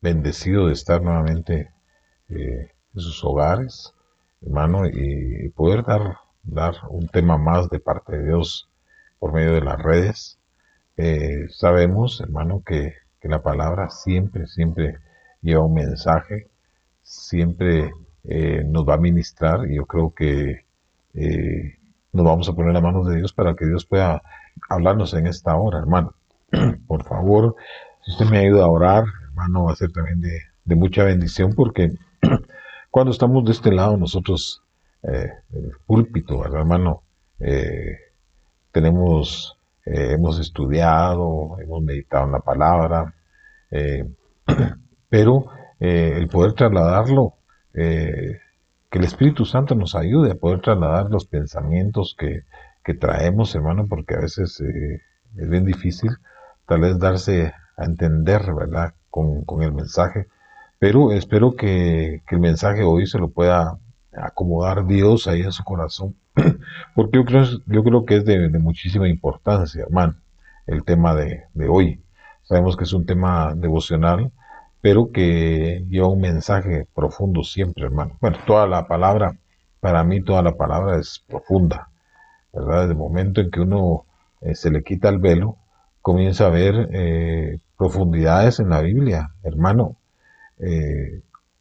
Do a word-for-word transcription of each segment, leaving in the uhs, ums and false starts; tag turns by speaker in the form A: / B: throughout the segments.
A: bendecido de estar nuevamente eh, en sus hogares, hermano, y poder dar, dar un tema más de parte de Dios por medio de las redes. Eh, sabemos, hermano, que, que la palabra siempre, siempre lleva un mensaje, siempre eh, nos va a ministrar, y yo creo que eh, nos vamos a poner en las manos de Dios para que Dios pueda hablarnos en esta hora, hermano. Por favor, si usted me ayuda a orar, hermano, va a ser también de, de mucha bendición, porque cuando estamos de este lado, nosotros, eh, el púlpito, ¿verdad, hermano? Eh, tenemos, eh, hemos estudiado, hemos meditado en la palabra, eh, pero eh, el poder trasladarlo, eh, que el Espíritu Santo nos ayude a poder trasladar los pensamientos que, que traemos, hermano, porque a veces eh, es bien difícil tal vez darse a entender, ¿verdad?, con, con el mensaje, pero espero que, que el mensaje hoy se lo pueda acomodar Dios ahí en su corazón, porque yo creo, yo creo que es de, de muchísima importancia, hermano, el tema de, de hoy. Sabemos que es un tema devocional, pero que lleva un mensaje profundo siempre, hermano. Bueno, toda la palabra, para mí toda la palabra es profunda, ¿verdad? Desde el momento en que uno eh, se le quita el velo, comienza a ver eh, profundidades en la Biblia, hermano, eh,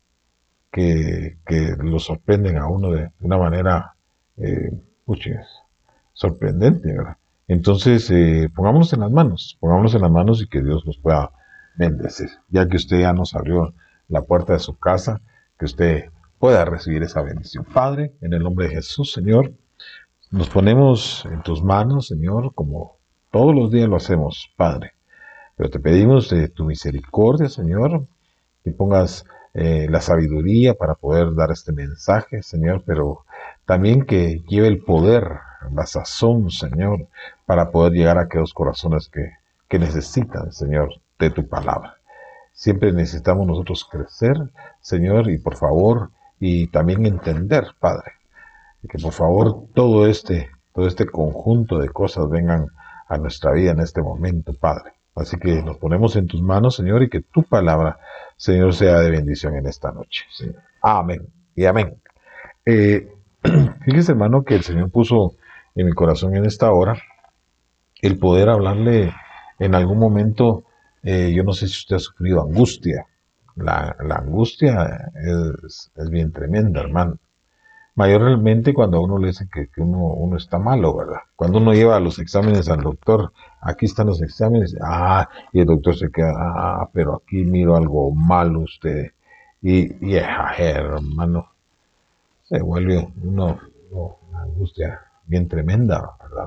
A: que, que lo sorprenden a uno de una manera, eh, puches, sorprendente, ¿verdad? Entonces, eh, pongámonos en las manos, pongámonos en las manos y que Dios nos pueda bendecir. Ya que usted ya nos abrió la puerta de su casa, que usted pueda recibir esa bendición. Padre, en el nombre de Jesús, Señor, nos ponemos en tus manos, Señor, como todos los días lo hacemos, Padre. Pero te pedimos de tu misericordia, Señor, que pongas eh, la sabiduría para poder dar este mensaje, Señor, pero también que lleve el poder, la sazón, Señor, para poder llegar a aquellos corazones que, que necesitan, Señor, de tu palabra. Siempre necesitamos nosotros crecer, Señor, y por favor, y también entender, Padre, que por favor todo este, todo este conjunto de cosas vengan a nuestra vida en este momento, Padre. Así que nos ponemos en tus manos, Señor, y que tu palabra, Señor, sea de bendición en esta noche, Señor. Amén y amén. Eh, fíjese, hermano, que el Señor puso en mi corazón en esta hora el poder hablarle en algún momento. Eh, yo no sé si usted ha sufrido angustia. La, la angustia es, es bien tremenda, hermano. Mayormente cuando a uno le dicen que, que uno, uno está malo, ¿verdad? Cuando uno lleva los exámenes al doctor, aquí están los exámenes, ah, y el doctor se queda, ah, pero aquí miro algo malo usted. Y, y ah, hermano, se vuelve uno, uno, una angustia bien tremenda, ¿verdad?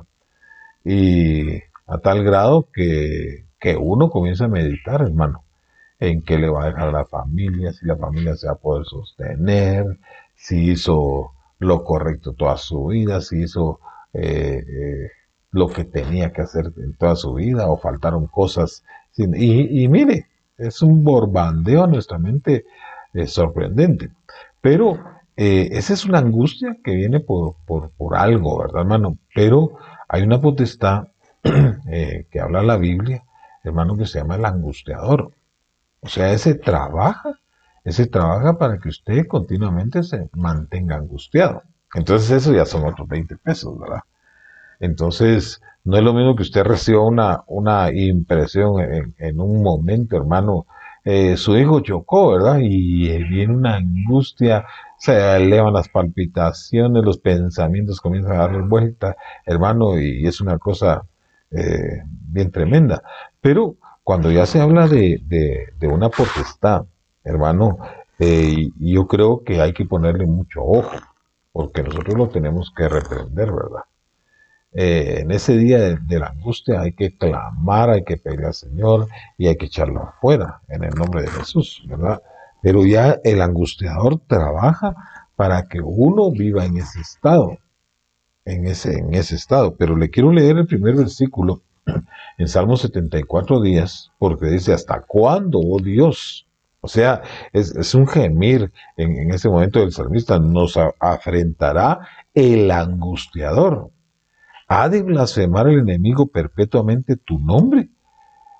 A: Y a tal grado que, que uno comienza a meditar, hermano, en qué le va a dejar a la familia, si la familia se va a poder sostener, si hizo lo correcto toda su vida, si hizo eh, eh, lo que tenía que hacer en toda su vida, o faltaron cosas. Y, y mire, es un borbandeo a nuestra mente eh, sorprendente. Pero eh, esa es una angustia que viene por, por, por algo, ¿verdad, hermano? Pero hay una potestad eh, que habla la Biblia, hermano, que se llama el angustiador. O sea, ese trabaja, ese trabaja para que usted continuamente se mantenga angustiado. Entonces eso ya son otros veinte pesos, ¿verdad? Entonces, no es lo mismo que usted reciba una, una impresión en, en un momento, hermano. Eh, su hijo chocó, ¿verdad? Y eh, viene una angustia, se elevan las palpitaciones, los pensamientos comienzan a darle vuelta, hermano, y es una cosa eh, bien tremenda. Pero cuando ya se habla de, de, de una potestad, hermano, eh, yo creo que hay que ponerle mucho ojo, porque nosotros lo tenemos que reprender, ¿verdad? Eh, en ese día de, de la angustia hay que clamar, hay que pedir al Señor y hay que echarlo afuera en el nombre de Jesús, ¿verdad? Pero ya el angustiador trabaja para que uno viva en ese estado, en ese, en ese estado. Pero le quiero leer el primer versículo en Salmo setenta y cuatro días, porque dice, ¿hasta cuándo, oh Dios? O sea, es, es un gemir en, en ese momento del salmista, nos a, afrentará el angustiador. ¿Ha de blasfemar el enemigo perpetuamente tu nombre?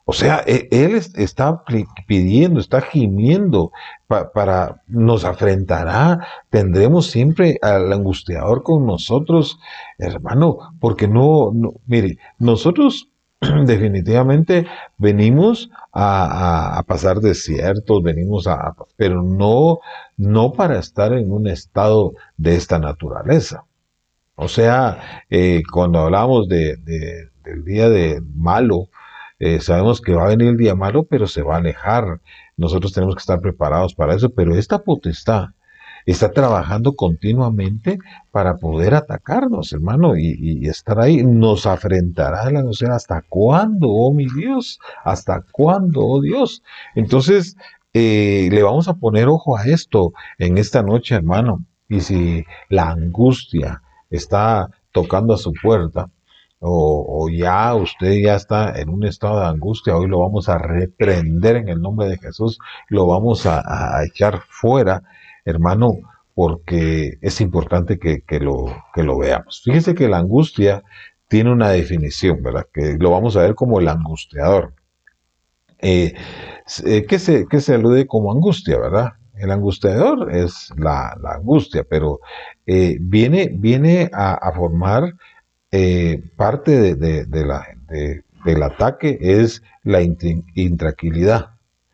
A: O sea, e- Él es- está pli- pidiendo, está gimiendo pa- para, nos afrentará, tendremos siempre al angustiador con nosotros, hermano, porque no, no- mire, nosotros definitivamente venimos a, a- a pasar desiertos, venimos a, pero no, no para estar en un estado de esta naturaleza. O sea, eh, cuando hablamos de, de- del día de malo, eh, sabemos que va a venir el día malo, pero se va a alejar. Nosotros tenemos que estar preparados para eso, pero esta potestad está trabajando continuamente para poder atacarnos, hermano, y, y estar ahí. Nos afrentará la noción. ¿Hasta cuándo, oh mi Dios? ¿Hasta cuándo, oh Dios? Entonces, eh, le vamos a poner ojo a esto en esta noche, hermano. Y si la angustia está tocando a su puerta, o, o ya usted ya está en un estado de angustia, hoy lo vamos a reprender en el nombre de Jesús, lo vamos a, a echar fuera, hermano, porque es importante que, que lo, que lo veamos. Fíjese que la angustia tiene una definición, ¿verdad? Que lo vamos a ver como el angustiador. Eh, eh, ¿qué, se, ¿Qué se alude como angustia, verdad? El angustiador es la, la angustia, pero eh, viene, viene a, a formar eh, parte de, de, de la, de, del ataque es la intranquilidad,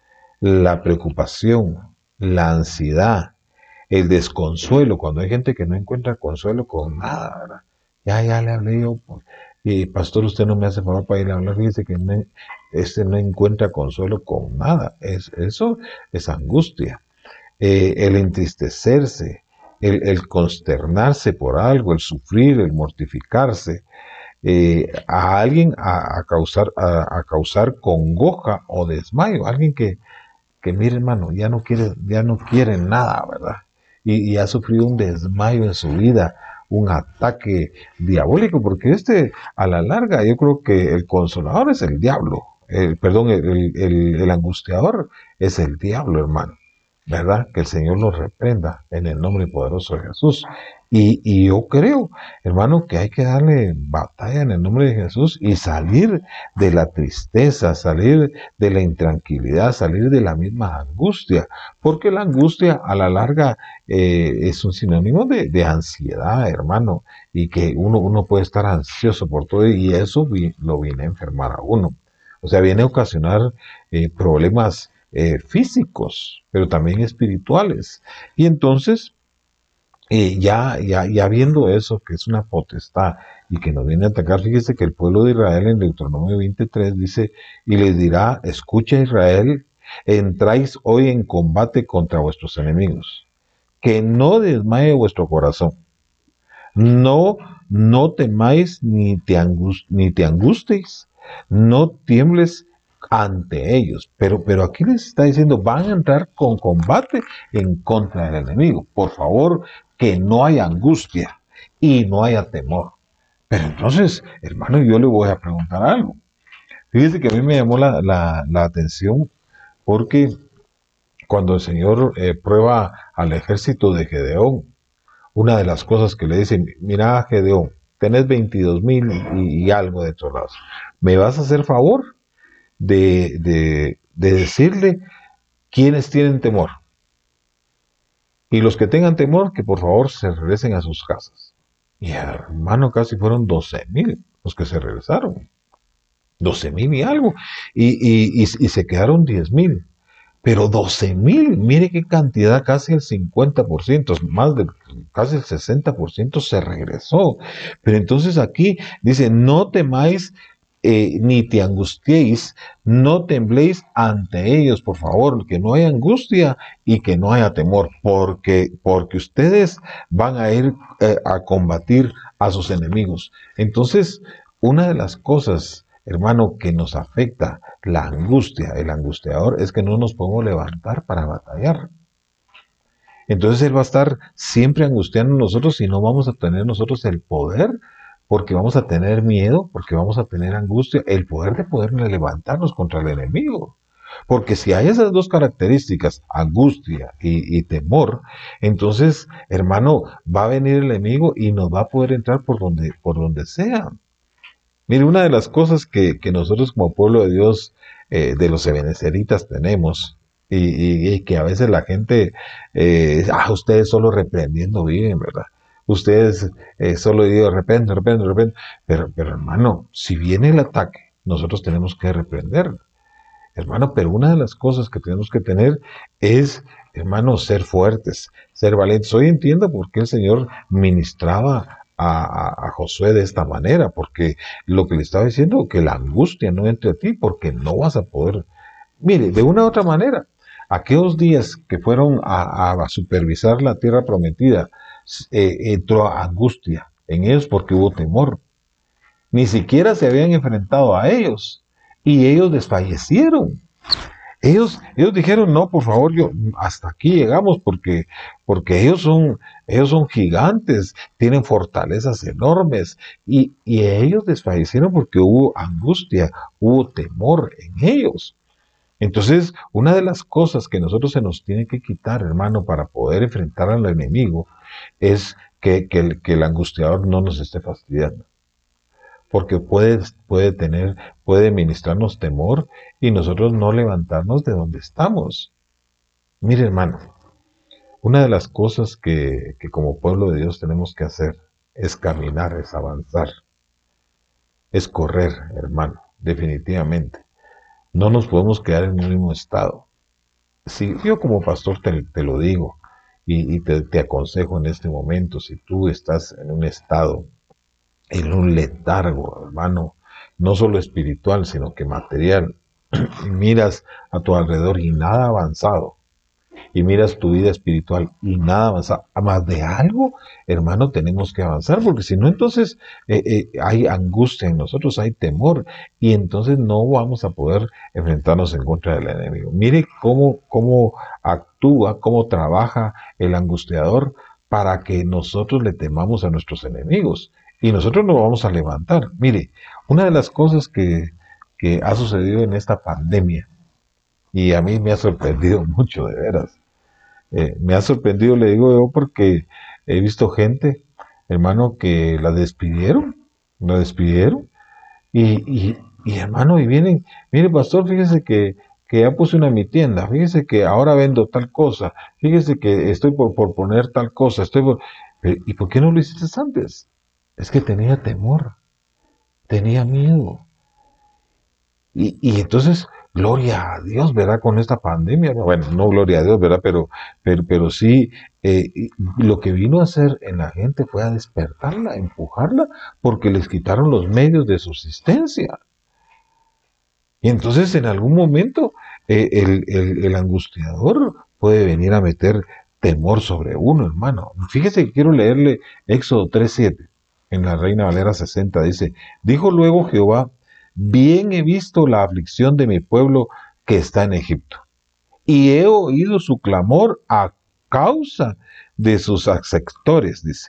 A: la preocupación, la ansiedad, el desconsuelo, cuando hay gente que no encuentra consuelo con nada, ¿verdad? Ya, ya le hablé yo, y pastor, usted no me hace favor para ir a hablar, fíjese que no, este no encuentra consuelo con nada, es, eso es angustia. Eh, el entristecerse, el, el consternarse por algo, el sufrir, el mortificarse, eh, a alguien a, a causar, a, a, causar congoja o desmayo, alguien que, que mire hermano, ya no quiere, ya no quiere nada, ¿verdad? Y, y ha sufrido un desmayo en su vida, un ataque diabólico, porque este, a la larga, yo creo que el consolador es el diablo, el, perdón, el, el, el angustiador es el diablo, hermano. ¿Verdad? Que el Señor nos reprenda en el nombre poderoso de Jesús. Y, y yo creo, hermano, que hay que darle batalla en el nombre de Jesús y salir de la tristeza, salir de la intranquilidad, salir de la misma angustia, porque la angustia a la larga eh, es un sinónimo de, de ansiedad, hermano, y que uno, uno puede estar ansioso por todo y eso vi, lo viene a enfermar a uno. O sea, viene a ocasionar eh, problemas eh, físicos, pero también espirituales. Y entonces, eh, ya, ya, ya viendo eso, que es una potestad y que nos viene a atacar, fíjese que el pueblo de Israel en Deuteronomio veintitrés dice, y les dirá, escucha Israel, entráis hoy en combate contra vuestros enemigos, que no desmaye vuestro corazón, no, no temáis ni te, angust, ni te angustéis, no tiembles ante ellos. Pero, pero aquí les está diciendo, van a entrar con combate en contra del enemigo. Por favor, que no haya angustia y no haya temor. Pero entonces, hermano, yo le voy a preguntar algo. Fíjese que a mí me llamó la, la, la atención porque cuando el Señor eh, prueba al ejército de Gedeón, una de las cosas que le dicen, mira Gedeón, tenés veintidós mil y, y algo de soldados, ¿me vas a hacer favor de, de, de decirle quiénes tienen temor? Y los que tengan temor, que por favor se regresen a sus casas. Y hermano, casi fueron doce mil los que se regresaron. doce mil y algo. Y, y, y, y se quedaron diez mil. Pero doce mil, mire qué cantidad, casi el cincuenta por ciento, más de casi el sesenta por ciento se regresó. Pero entonces aquí dice, no temáis eh, ni te angustiéis, no tembléis ante ellos, por favor, que no haya angustia y que no haya temor, porque, porque ustedes van a ir eh, a combatir a sus enemigos. Entonces, una de las cosas, hermano, que nos afecta la angustia, el angustiador, es que no nos podemos levantar para batallar. Entonces Él va a estar siempre angustiando a nosotros y no vamos a tener nosotros el poder, porque vamos a tener miedo, porque vamos a tener angustia, el poder de poder levantarnos contra el enemigo. Porque si hay esas dos características, angustia y, y temor, entonces, hermano, va a venir el enemigo y nos va a poder entrar por donde, por donde sea. Mire, una de las cosas que, que nosotros como pueblo de Dios eh, de los ebenezeritas tenemos, y, y, y que a veces la gente, eh, ah, ustedes solo reprendiendo viven, ¿verdad? Ustedes eh, solo digo, de repente, de repente, de repente, pero, pero hermano, si viene el ataque, nosotros tenemos que reprender, hermano, pero una de las cosas que tenemos que tener es, hermano, ser fuertes, ser valientes. Hoy entiendo por qué el Señor ministraba a, a, a Josué de esta manera, porque lo que le estaba diciendo, que la angustia no entre a ti, porque no vas a poder. Mire, de una u otra manera, aquellos días que fueron a, a supervisar la tierra prometida, eh, entró angustia en ellos porque hubo temor. Ni siquiera se habían enfrentado a ellos y ellos desfallecieron. Ellos, ellos dijeron, no, por favor, yo hasta aquí llegamos porque, porque ellos son, ellos son gigantes, tienen fortalezas enormes, y, y ellos desfallecieron porque hubo angustia, hubo temor en ellos. Entonces, una de las cosas que nosotros se nos tiene que quitar, hermano, para poder enfrentar al enemigo, es que, que, el, que el angustiador no nos esté fastidiando. Porque puede, puede tener, puede ministrarnos temor y nosotros no levantarnos de donde estamos. Mire, hermano, una de las cosas que, que como pueblo de Dios tenemos que hacer es caminar, es avanzar, es correr, hermano, definitivamente. No nos podemos quedar en un mismo estado. Si yo como pastor te, te lo digo y, y te, te aconsejo en este momento, si tú estás en un estado, en un letargo, hermano, no solo espiritual, sino que material, y miras a tu alrededor y nada avanzado, y miras tu vida espiritual y nada avanzado, más de algo, hermano, tenemos que avanzar, porque si no, entonces eh, eh, hay angustia en nosotros, hay temor, y entonces no vamos a poder enfrentarnos en contra del enemigo. Mire cómo, cómo actúa, cómo trabaja el angustiador para que nosotros le temamos a nuestros enemigos. Y nosotros nos vamos a levantar. Mire, una de las cosas que, que ha sucedido en esta pandemia, y a mí me ha sorprendido mucho, de veras, eh, me ha sorprendido, le digo yo, porque he visto gente, hermano, que la despidieron, la despidieron, y, y, y hermano, y vienen, mire, pastor, fíjese que, que ya puse una en mi tienda, fíjese que ahora vendo tal cosa, fíjese que estoy por, por poner tal cosa, estoy por... ¿Y por qué no lo hiciste antes? Es que tenía temor, tenía miedo. Y, y entonces, gloria a Dios, ¿verdad? Con esta pandemia, bueno, no gloria a Dios, ¿verdad? Pero, pero, pero sí, eh, lo que vino a hacer en la gente fue a despertarla, a empujarla, porque les quitaron los medios de subsistencia. Y entonces, en algún momento, eh, el, el, el angustiador puede venir a meter temor sobre uno, hermano. Fíjese que quiero leerle Éxodo tres siete. En la Reina Valera sesenta dice, dijo luego Jehová, bien he visto la aflicción de mi pueblo que está en Egipto, y he oído su clamor a causa de sus sectores, dice,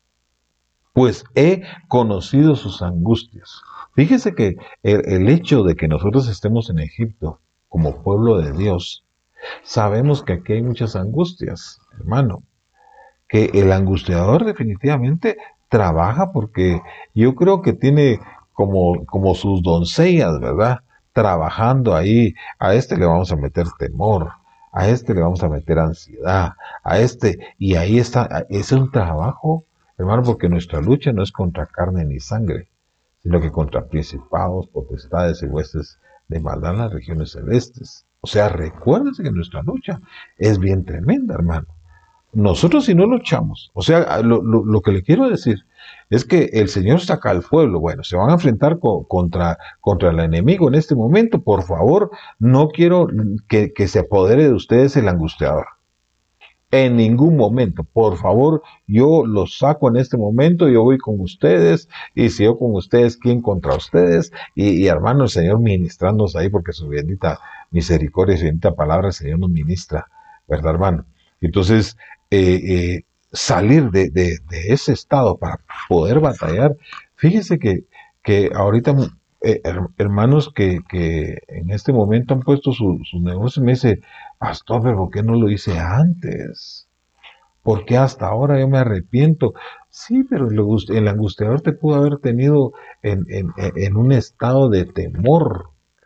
A: pues he conocido sus angustias. Fíjese que el, el hecho de que nosotros estemos en Egipto como pueblo de Dios, sabemos que aquí hay muchas angustias, hermano, que el angustiador definitivamente trabaja porque yo creo que tiene como, como sus doncellas, ¿verdad? Trabajando ahí, a este le vamos a meter temor, a este le vamos a meter ansiedad, a este, y ahí está, es un trabajo, hermano, porque nuestra lucha no es contra carne ni sangre, sino que contra principados, potestades y huestes de maldad en las regiones celestes. O sea, recuérdense que nuestra lucha es bien tremenda, hermano. Nosotros si no luchamos, o sea, lo, lo, lo que le quiero decir es que el Señor saca al pueblo, bueno, se van a enfrentar co contra, contra el enemigo en este momento, por favor, no quiero que, que se apodere de ustedes el angustiador. En ningún momento, por favor, yo los saco en este momento, yo voy con ustedes, y si yo con ustedes, ¿quién contra ustedes? Y, y hermano, el Señor ministrándonos ahí, porque su bendita misericordia, su bendita palabra, el Señor nos ministra, ¿verdad, hermano? Entonces, eh, eh, salir de, de, de ese estado para poder batallar, fíjese que, que ahorita eh, hermanos que, que en este momento han puesto sus su negocios, me dice, pastor, pero ¿por qué no lo hice antes? ¿Por qué hasta ahora yo me arrepiento? Sí, pero el angustiador te pudo haber tenido en, en, en un estado de temor,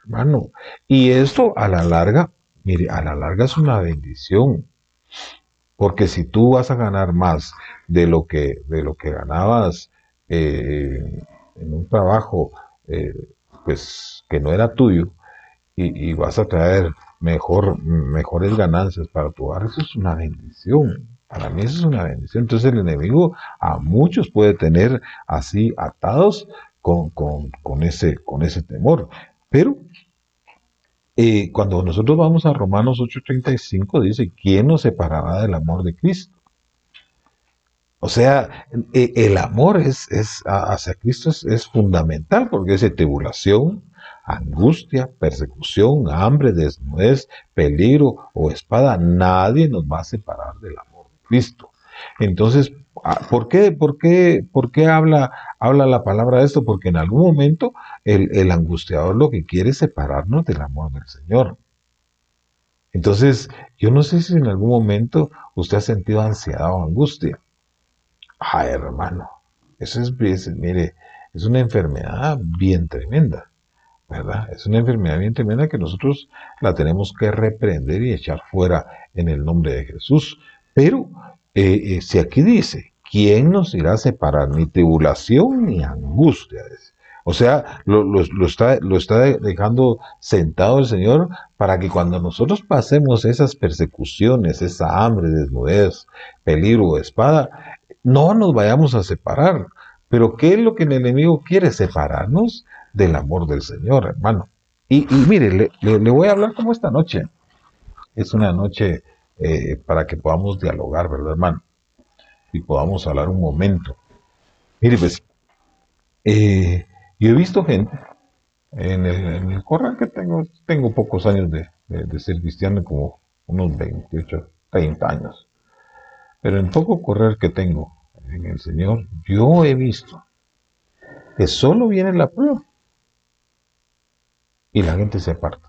A: hermano. Y esto a la larga, mire, a la larga es una bendición. Porque si tú vas a ganar más de lo que, de lo que ganabas eh, en un trabajo eh, pues que no era tuyo y, y vas a traer mejor, mejores ganancias para tu hogar, eso es una bendición. Para mí eso es una bendición. Entonces el enemigo a muchos puede tener así atados con, con, con ese, con ese temor. Pero eh, cuando nosotros vamos a Romanos ocho treinta y cinco dice, ¿quién nos separará del amor de Cristo? O sea, eh, el amor es, es hacia Cristo es, es fundamental porque dice tribulación, angustia, persecución, hambre, desnudez, peligro o espada. Nadie nos va a separar del amor de Cristo. Entonces, ¿por qué, por qué, por qué habla, habla la palabra de esto? Porque en algún momento el, el angustiador lo que quiere es separarnos del amor del Señor. Entonces, yo no sé si en algún momento usted ha sentido ansiedad o angustia. Ay, hermano, eso es, es, mire, es una enfermedad bien tremenda, ¿verdad? Es una enfermedad bien tremenda que nosotros la tenemos que reprender y echar fuera en el nombre de Jesús. Pero, eh, eh, si aquí dice, ¿quién nos irá a separar? Ni tribulación ni angustia. O sea, lo, lo, lo, está, lo está dejando sentado el Señor para que cuando nosotros pasemos esas persecuciones, esa hambre, desnudez, peligro o espada, no nos vayamos a separar. Pero ¿qué es lo que el enemigo quiere? Separarnos del amor del Señor, hermano. Y, y mire, le, le, le, voy a hablar como esta noche. Es una noche eh, para que podamos dialogar, ¿verdad, hermano? Y podamos hablar un momento. Mire, pues, eh, yo he visto gente en el, en el corral que tengo, tengo pocos años de, de, de ser cristiano, como unos veintiocho, treinta años. Pero en poco correr que tengo en el Señor, yo he visto que solo viene la prueba y la gente se aparta.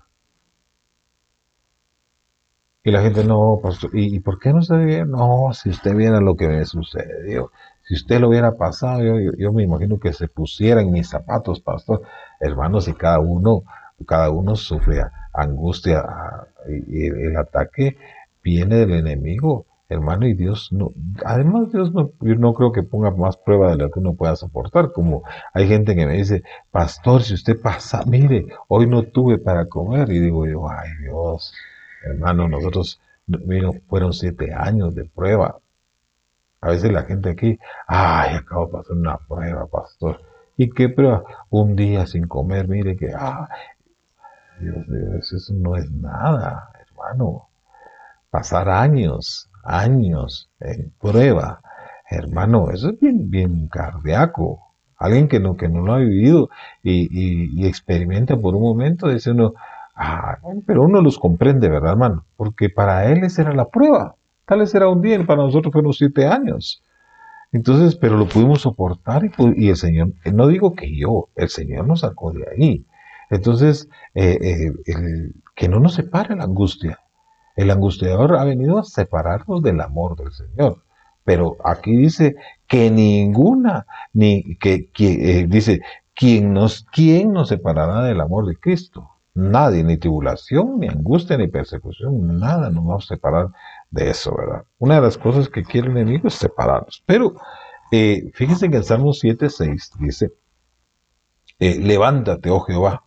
A: Y la gente, no, pastor, ¿y, ¿y por qué no se ve? No, si usted viera lo que me sucedió, si usted lo hubiera pasado, yo, yo, yo me imagino que se pusiera en mis zapatos, pastor. Hermanos, y cada uno, cada uno sufre angustia y el, el ataque viene del enemigo, hermano, y Dios no, además Dios no, yo no creo que ponga más prueba de lo que uno pueda soportar, como hay gente que me dice, pastor, si usted pasa, mire, hoy no tuve para comer, y digo yo, ay Dios, hermano, nosotros, mira, fueron siete años de prueba. A veces la gente aquí, ay, acabo de pasar una prueba, pastor. ¿Y qué prueba? Un día sin comer, mire que, ah, Dios mío, eso no es nada, hermano. Pasar años, años en prueba, hermano, eso es bien, bien cardíaco. Alguien que no, que no lo ha vivido y, y, y experimenta por un momento, dice uno, ah, pero uno los comprende, ¿verdad, hermano? Porque para él esa era la prueba. Tal vez era un día, y para nosotros fueron siete años. Entonces, pero lo pudimos soportar y, y el Señor, no digo que yo, el Señor nos sacó de ahí. Entonces, eh, eh, el, que no nos separe la angustia. El angustiador ha venido a separarnos del amor del Señor. Pero aquí dice que ninguna, ni que, que eh, dice, ¿quién nos, ¿quién nos separará del amor de Cristo? Nadie, ni tribulación, ni angustia, ni persecución, nada nos va a separar de eso, ¿verdad? Una de las cosas que quiere el enemigo es separarnos. Pero eh, fíjense que el Salmo siete seis dice, eh, levántate, oh Jehová,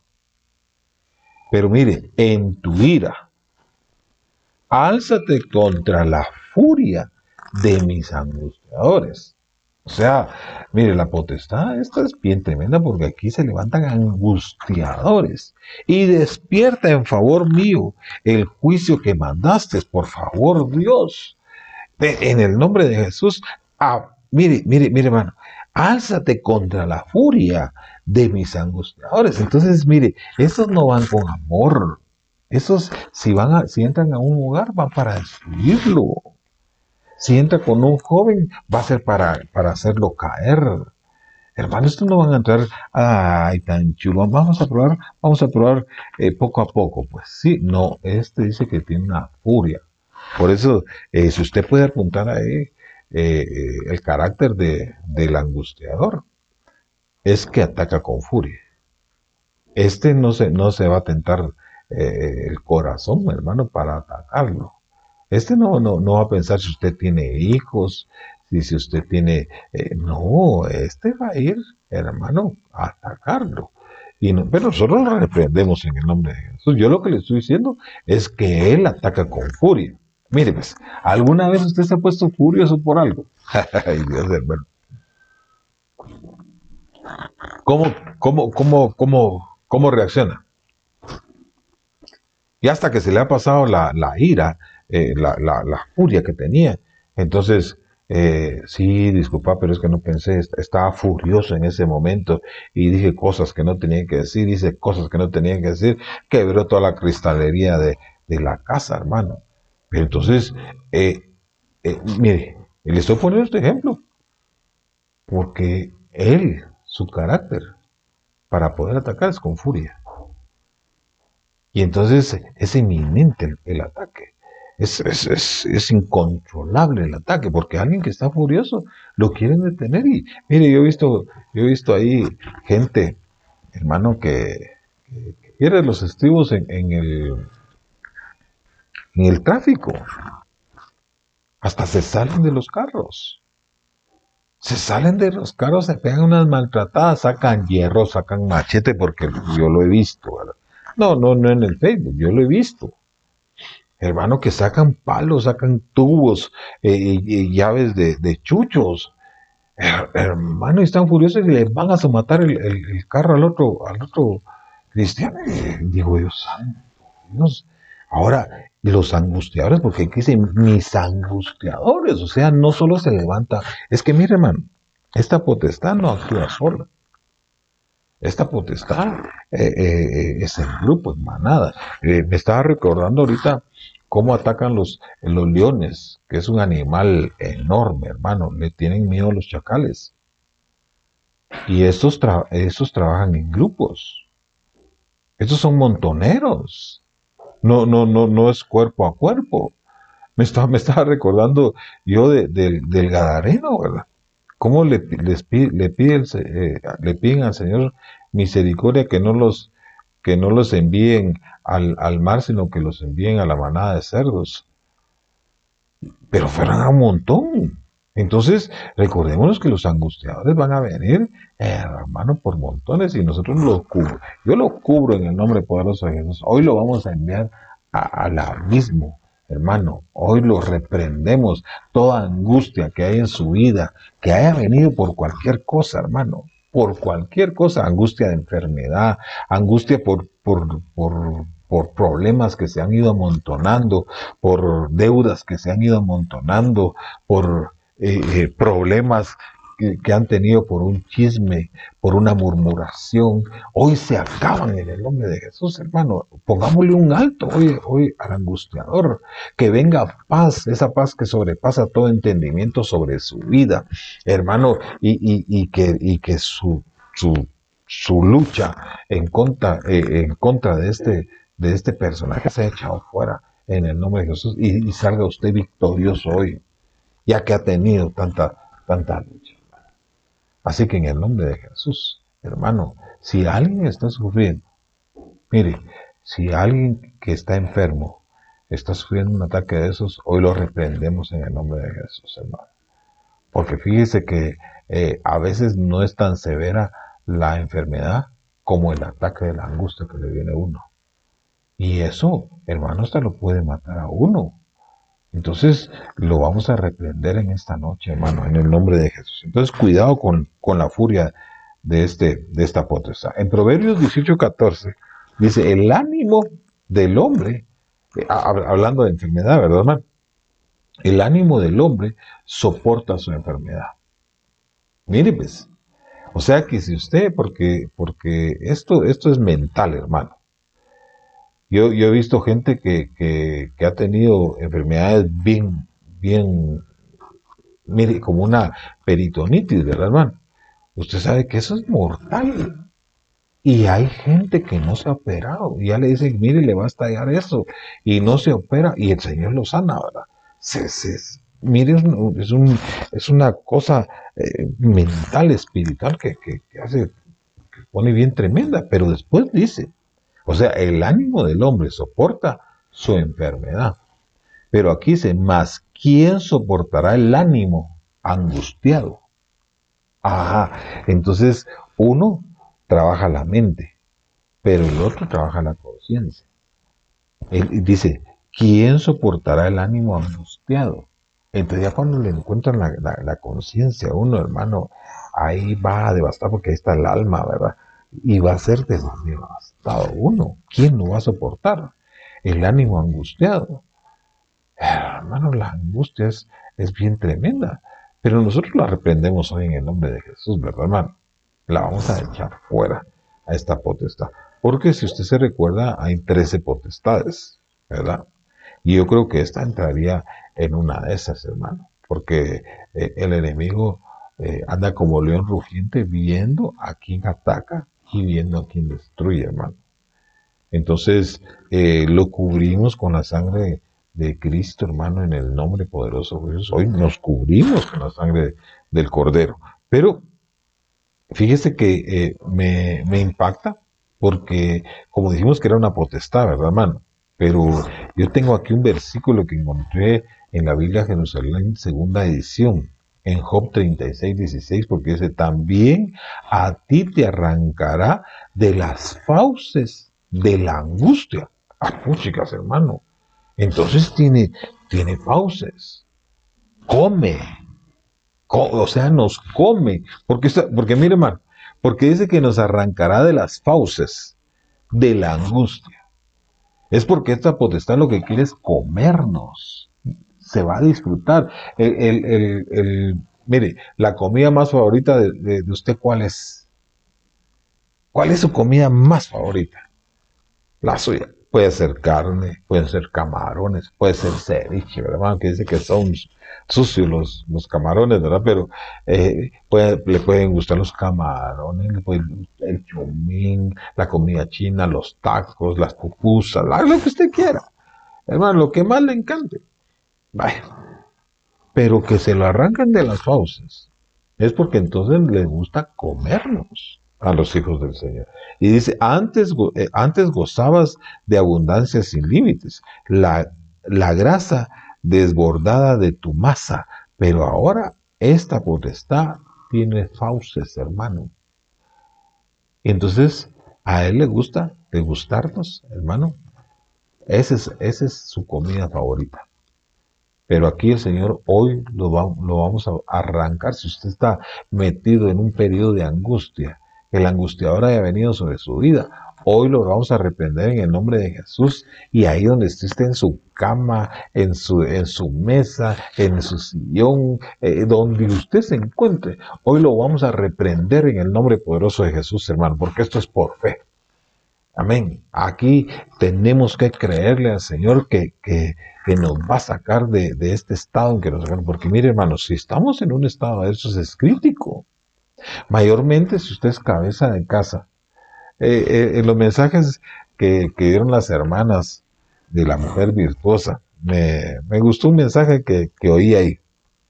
A: pero mire, en tu ira, álzate contra la furia de mis angustiadores. O sea, mire, la potestad esta es bien tremenda porque aquí se levantan angustiadores y despierta en favor mío el juicio que mandaste, por favor, Dios. En el nombre de Jesús, ah, mire, mire, mire, hermano, álzate contra la furia de mis angustiadores. Entonces, mire, esos no van con amor. Esos, si van a, si entran a un hogar, van para destruirlo. Si entra con un joven, va a ser para, para hacerlo caer. Hermanos, estos no van a entrar, ay, tan chulo, vamos a probar, vamos a probar eh, poco a poco. Pues sí, no, este dice que tiene una furia. Por eso, eh, si usted puede apuntar ahí, eh, el carácter de, del angustiador, es que ataca con furia. Este no se, no se va a tentar eh, el corazón, hermano, para atacarlo. Este no, no, no va a pensar si usted tiene hijos, si, si usted tiene... eh, no, este va a ir, hermano, a atacarlo. Y no- pero nosotros lo reprendemos en el nombre de Jesús. Yo lo que le estoy diciendo es que él ataca con furia. Mire, pues, ¿alguna vez usted se ha puesto furioso por algo? Ay, Dios, hermano. ¿Cómo, cómo, cómo, cómo, cómo reacciona? Y hasta que se le ha pasado la, la ira, eh, la, la, la furia que tenía. Entonces, eh, sí, disculpa, pero es que no pensé, estaba furioso en ese momento y dije cosas que no tenía que decir, hice cosas que no tenía que decir, quebró toda la cristalería de, de la casa, hermano. Pero entonces, eh, eh, mire, le estoy poniendo este ejemplo, porque él, su carácter, para poder atacar es con furia. Y entonces es inminente el, el ataque. Es, es, es, es, incontrolable el ataque, porque alguien que está furioso lo quieren detener. Y mire, yo he visto, yo he visto ahí gente, hermano, que, que, que pierde los estribos en, en, el, en el tráfico. Hasta se salen de los carros. Se salen de los carros, se pegan unas maltratadas, sacan hierro, sacan machete, porque yo lo he visto, ¿verdad? No, no, no en el Facebook, yo lo he visto. Hermano, que sacan palos, sacan tubos, eh, y, y llaves de, de chuchos. Her, hermano, y están furiosos y le van a somatar el, el, el carro al otro, al otro cristiano. Y digo, Dios santo, Dios. Ahora, los angustiadores, porque aquí dicen mis angustiadores, o sea, no solo se levanta. Es que, mire, hermano, esta potestad no actúa sola. Esta potestad eh, eh, es en grupo, en manada. Eh, me estaba recordando ahorita cómo atacan los, los leones, que es un animal enorme, hermano. Le tienen miedo a los chacales. Y estos, tra estos trabajan en grupos. Estos son montoneros. No, no, no, no es cuerpo a cuerpo. Me estaba, me estaba recordando yo de, de, del Gadareno, ¿verdad? ¿Cómo le, les pide, le, pide el, eh, le piden al Señor misericordia que no los, que no los envíen al, al mar, sino que los envíen a la manada de cerdos? Pero fueron a un montón. Entonces, recordémonos que los angustiadores van a venir, eh, hermano, por montones, y nosotros los cubro. Yo lo cubro en el nombre poderoso de Jesús. Hoy lo vamos a enviar a, al abismo, hermano. Hoy lo reprendemos. Toda angustia que hay en su vida, que haya venido por cualquier cosa, hermano. Por cualquier cosa, angustia de enfermedad, angustia por, por, por, por problemas que se han ido amontonando, por deudas que se han ido amontonando, por eh, eh, problemas que, que han tenido por un chisme, por una murmuración. Hoy se acaban en el nombre de Jesús, hermano. Pongámosle un alto hoy, hoy al angustiador. Que venga paz, esa paz que sobrepasa todo entendimiento sobre su vida, hermano, y, y, y que, y que su, su, su lucha en contra, eh, en contra de este, de este personaje se ha echado fuera en el nombre de Jesús y, y salga usted victorioso hoy, ya que ha tenido tanta, tanta lucha. Así que en el nombre de Jesús, hermano, si alguien está sufriendo, mire, si alguien que está enfermo está sufriendo un ataque de esos, hoy lo reprendemos en el nombre de Jesús, hermano. Porque fíjese que eh, a veces no es tan severa la enfermedad como el ataque de la angustia que le viene a uno. Y eso, hermano, hasta lo puede matar a uno. Entonces, lo vamos a reprender en esta noche, hermano, en el nombre de Jesús. Entonces, cuidado con, con la furia de, este, de esta potestad. En Proverbios dieciocho catorce dice, el ánimo del hombre, eh, hablando de enfermedad, ¿verdad, hermano? El ánimo del hombre soporta su enfermedad. Mire, pues, o sea que si usted, porque, porque esto, esto es mental, hermano. Yo, yo he visto gente que, que, que ha tenido enfermedades bien, bien, mire, como una peritonitis, ¿verdad, hermano? Usted sabe que eso es mortal. Y hay gente que no se ha operado. Y ya le dicen, mire, le va a estallar eso. Y no se opera. Y el Señor lo sana, ¿verdad? Se, se, mire, es, un, es, un, es una cosa eh, mental, espiritual, que, que, que hace pone bien tremenda, pero después dice, o sea, el ánimo del hombre soporta su enfermedad. Pero aquí dice, más ¿quién soportará el ánimo angustiado? Ajá, entonces uno trabaja la mente, pero el otro trabaja la conciencia. Él dice, ¿quién soportará el ánimo angustiado? Entonces ya cuando le encuentran la, la, la conciencia a uno, hermano, ahí va a devastar porque ahí está el alma, ¿verdad? Y va a ser devastado uno. ¿Quién lo va a soportar? El ánimo angustiado. Hermano, la angustia es, es bien tremenda. Pero nosotros la reprendemos hoy en el nombre de Jesús, ¿verdad, hermano? La vamos a echar fuera a esta potestad. Porque si usted se recuerda, hay trece potestades, ¿verdad? Y yo creo que esta entraría en una de esas, hermano. Porque eh, el enemigo eh, anda como león rugiente viendo a quién ataca y viendo a quién destruye, hermano. Entonces, eh, lo cubrimos con la sangre de Cristo, hermano, en el nombre poderoso de Jesús. Hoy nos cubrimos con la sangre del Cordero. Pero fíjese que eh, me, me impacta porque, como dijimos que era una potestad, ¿verdad, hermano? Pero yo tengo aquí un versículo que encontré en la Biblia Jerusalén, segunda edición, en Job treinta y seis, dieciséis, porque dice, también a ti te arrancará de las fauces de la angustia. Ah, chicas, hermano. Entonces tiene, tiene fauces. Come, o sea, nos come, porque, porque mire, hermano, porque dice que nos arrancará de las fauces de la angustia. Es porque esta potestad lo que quiere es comernos. Se va a disfrutar. El, el, el, el, mire, la comida más favorita de, de, de usted, ¿cuál es? ¿Cuál es su comida más favorita? La suya. Puede ser carne, pueden ser camarones, puede ser ceviche, ¿verdad? Que dice que son sucios los, los camarones, ¿verdad? Pero eh, puede, le pueden gustar los camarones, le puede, el chumín, la comida china, los tacos, las pupusas, lo que usted quiera. Hermano, lo que más le encante. Vaya. Pero que se lo arrancan de las fauces. Es porque entonces les gusta comernos a los hijos del Señor. Y dice, antes, eh, antes gozabas de abundancia sin límites, la, la grasa desbordada de tu masa, pero ahora esta potestad tiene fauces, hermano. Y entonces, a él le gusta degustarnos, hermano. Esa es, esa es su comida favorita. Pero aquí el Señor hoy lo, va, lo vamos a arrancar. Si usted está metido en un periodo de angustia, el angustiador haya venido sobre su vida, hoy lo vamos a reprender en el nombre de Jesús. Y ahí donde usted esté en su cama, en su, en su mesa, en su sillón, eh, donde usted se encuentre, hoy lo vamos a reprender en el nombre poderoso de Jesús, hermano, porque esto es por fe. Amén. Aquí tenemos que creerle al Señor que, que, que nos va a sacar de, de este estado en que nos sacaron. Porque mire, hermanos, si estamos en un estado de eso es crítico. Mayormente si usted es cabeza de casa. Eh, eh, en los mensajes que, que dieron las hermanas de la mujer virtuosa, me, me gustó un mensaje que, que oí ahí.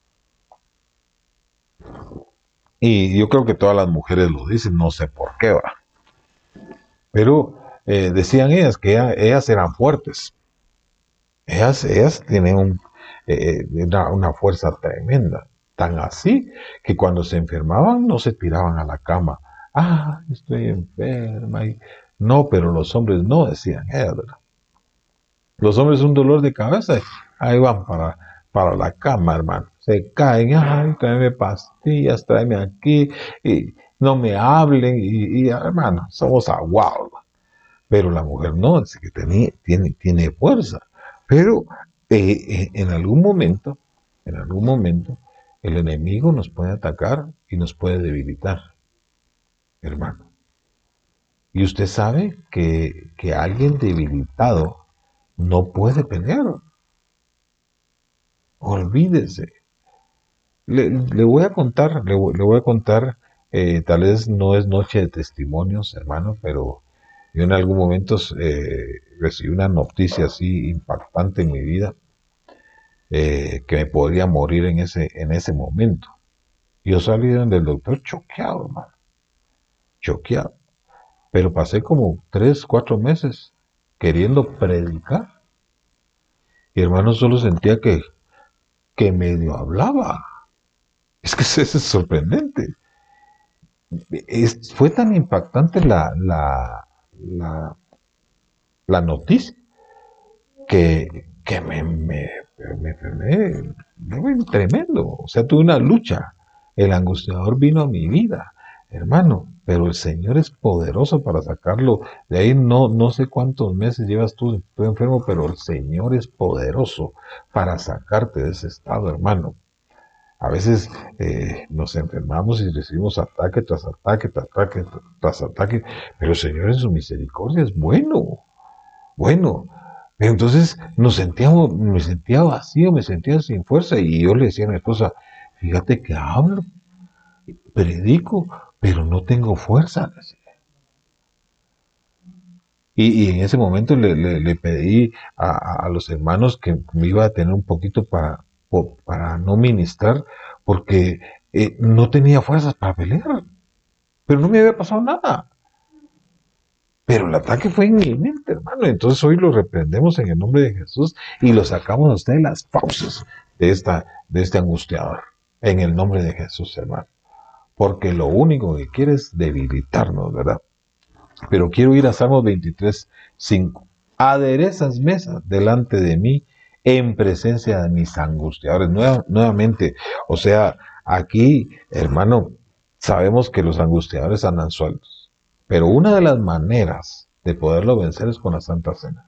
A: Y yo creo que todas las mujeres lo dicen, no sé por qué va. Pero eh, decían ellas que ella, ellas eran fuertes. Ellas, ellas tienen un, eh, una, una fuerza tremenda. Tan así que cuando se enfermaban no se tiraban a la cama. Ah, estoy enferma. Y, no, pero los hombres no, decían ellas, ¿verdad? Los hombres un dolor de cabeza, ahí van para, para la cama, hermano. Se caen, ay, tráeme pastillas, tráeme aquí, y no me hablen, y, y hermano, somos aguados. Pero la mujer no, dice que tiene, tiene, tiene fuerza. Pero eh, eh, en algún momento, en algún momento, el enemigo nos puede atacar y nos puede debilitar, hermano. Y usted sabe que, que alguien debilitado no puede pelear. Olvídese. Le, le voy a contar, le, le voy a contar, eh, tal vez no es noche de testimonios, hermano, pero yo en algún momento eh, recibí una noticia así impactante en mi vida, eh, que me podría morir en ese, en ese momento. Yo salí del doctor choqueado, hermano, choqueado. pero pasé como tres, cuatro meses queriendo predicar. Y hermano, solo sentía que, que medio hablaba. Es que eso es sorprendente. Es, fue tan impactante la, la, la, la noticia que, que me, me, me enfermé, me, tremendo. O sea, tuve una lucha. El angustiador vino a mi vida, hermano, pero el Señor es poderoso para sacarlo. De ahí no, no sé cuántos meses llevas tú, tú enfermo, pero el Señor es poderoso para sacarte de ese estado, hermano. A veces eh, nos enfermamos y recibimos ataque tras ataque, tras ataque, tras ataque, pero el Señor en su misericordia es bueno, bueno. Pero entonces nos sentíamos, me sentía vacío, me sentía sin fuerza y yo le decía a mi esposa, fíjate que hablo, predico, pero no tengo fuerza. Y, y en ese momento le, le, le pedí a, a, los hermanos que me iba a tener un poquito para, para no ministrar, porque eh, no tenía fuerzas para pelear, pero no me había pasado nada. Pero el ataque fue en mi mente, hermano. Entonces hoy lo reprendemos en el nombre de Jesús y lo sacamos a usted de las fauces de, esta, de este angustiador. En el nombre de Jesús, hermano. Porque lo único que quiere es debilitarnos, ¿verdad? Pero quiero ir a Salmos veintitrés, cinco. Aderezas mesas delante de mí en presencia de mis angustiadores. Nueva, nuevamente, o sea, aquí, hermano, sabemos que los angustiadores andan sueltos. Pero una de las maneras de poderlo vencer es con la Santa Cena.